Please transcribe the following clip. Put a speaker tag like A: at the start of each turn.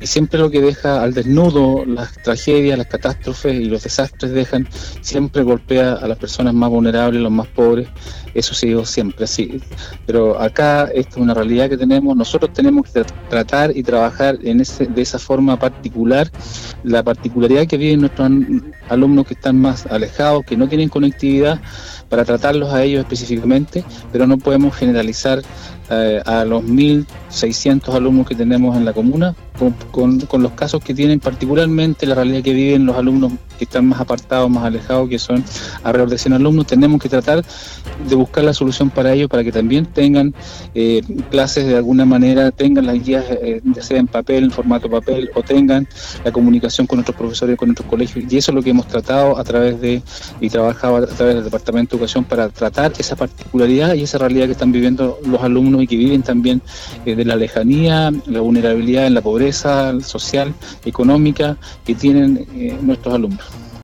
A: y siempre lo que deja al desnudo, las tragedias, las catástrofes y los desastres dejan, siempre golpea a las personas más vulnerables, los más pobres. Eso ha sido siempre así. Pero acá esta es una realidad que tenemos. Nosotros tenemos que tratar y trabajar de esa forma particular, la particularidad que viven nuestros alumnos que están más alejados, que no tienen conectividad, para tratarlos a ellos específicamente, pero no podemos generalizar a los 1.600 alumnos que tenemos en la comuna con los casos que tienen, particularmente la realidad que viven los alumnos que están más apartados, más alejados, que son alrededor de 100 alumnos. Tenemos que tratar de buscar la solución para ellos, para que también tengan clases de alguna manera, tengan las guías, ya sea en papel, en formato papel, o tengan la comunicación con nuestros profesores, con nuestros colegios, y eso es lo que hemos tratado y trabajado a través del Departamento de Educación para tratar esa particularidad y esa realidad que están viviendo los alumnos y que viven también de la lejanía, la vulnerabilidad en la pobreza social, económica que tienen nuestros alumnos.